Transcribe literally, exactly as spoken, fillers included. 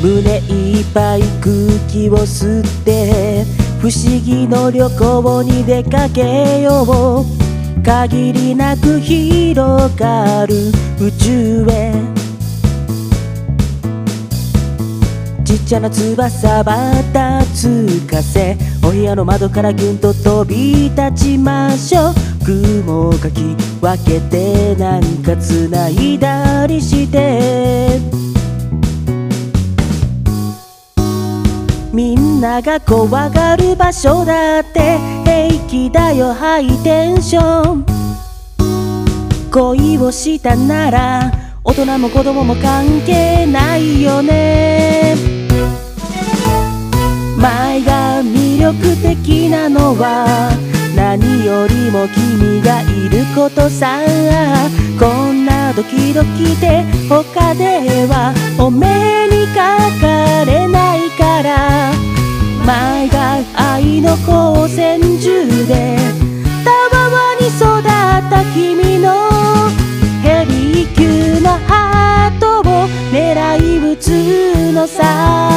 胸いっぱい空気を吸って不思議の旅行に出かけよう。限りなく広がる宇宙へ。ちっちゃな翼ばたつかせ、お部屋の窓からぎゅんと飛び立ちましょう。雲かき分けてなんかつないだりして、みんなが怖がる場所だって平気だよハイテンション。恋をしたなら大人も子供も関係ないよね。舞が魅力的なのは何よりも君がいることさ。こんなドキドキで他ではお目にかかれないから、舞が愛の光線中でたわわに育った君のヘビー級のハートを狙い撃つのさ。